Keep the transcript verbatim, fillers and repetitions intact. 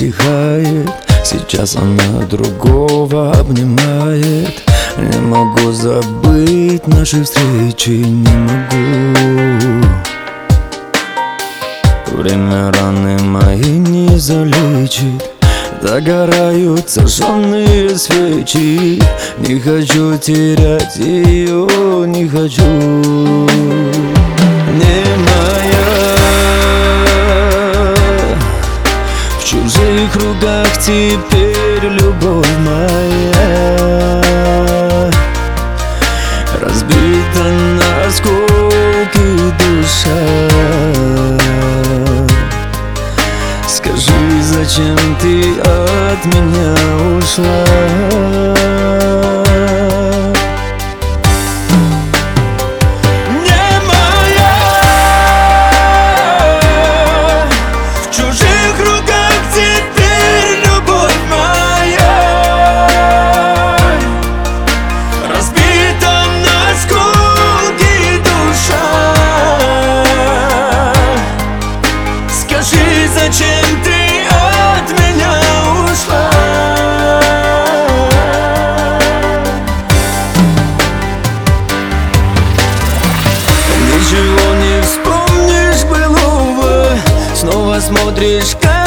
стихает. Сейчас она другого обнимает. Не могу забыть наши встречи, не могу. Время раны мои не залечит. Догорают сожженные свечи. Не хочу терять ее, не хочу. Не моя. В чужих руках теперь любовь моя. Разбита на осколки душа. Скажи, зачем ты от меня ушла? Зачем ты от меня ушла? Ничего не вспомнишь былого. Снова смотришь, как